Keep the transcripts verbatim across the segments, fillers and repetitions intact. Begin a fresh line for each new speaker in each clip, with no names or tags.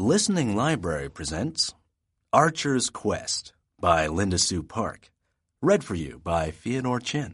Listening Library presents Archer's Quest by Linda Sue Park, read for you by Theodore Chin.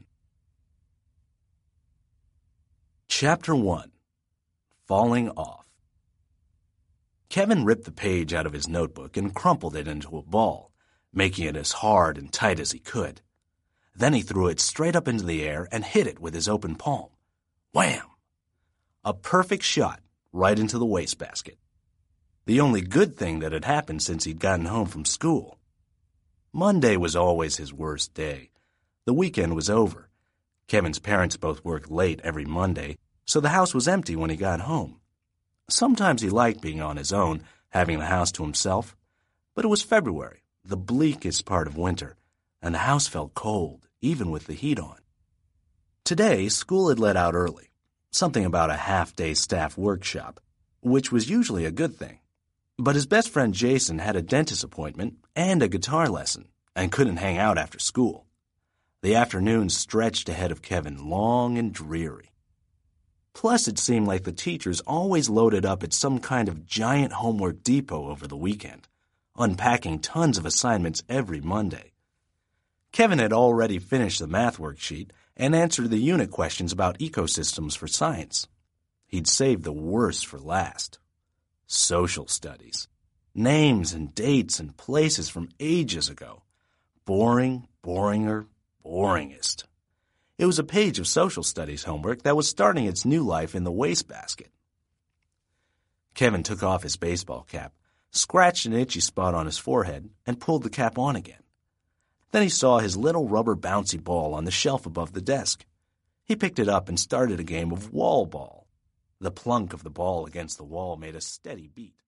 Chapter one. Falling Off. Kevin ripped the page out of his notebook and crumpled it into a ball, making it as hard and tight as he could. Then he threw it straight up into the air and hit it with his open palm. Wham! A perfect shot right into the wastebasket. The only good thing that had happened since he'd gotten home from school. Monday was always his worst day. The weekend was over. Kevin's parents both worked late every Monday, so the house was empty when he got home. Sometimes he liked being on his own, having the house to himself. But it was February, the bleakest part of winter, and the house felt cold, even with the heat on. Today, school had let out early, something about a half-day staff workshop, which was usually a good thing. But his best friend Jason had a dentist appointment and a guitar lesson and couldn't hang out after school. The afternoon stretched ahead of Kevin long and dreary. Plus, it seemed like the teachers always loaded up at some kind of giant homework depot over the weekend, unpacking tons of assignments every Monday. Kevin had already finished the math worksheet and answered the unit questions about ecosystems for science. He'd saved the worst for last. Social studies. Names and dates and places from ages ago. Boring, boringer, boringest. It was a page of social studies homework that was starting its new life in the wastebasket. Kevin took off his baseball cap, scratched an itchy spot on his forehead, and pulled the cap on again. Then he saw his little rubber bouncy ball on the shelf above the desk. He picked it up and started a game of wall ball. The plunk of the ball against the wall made a steady beat.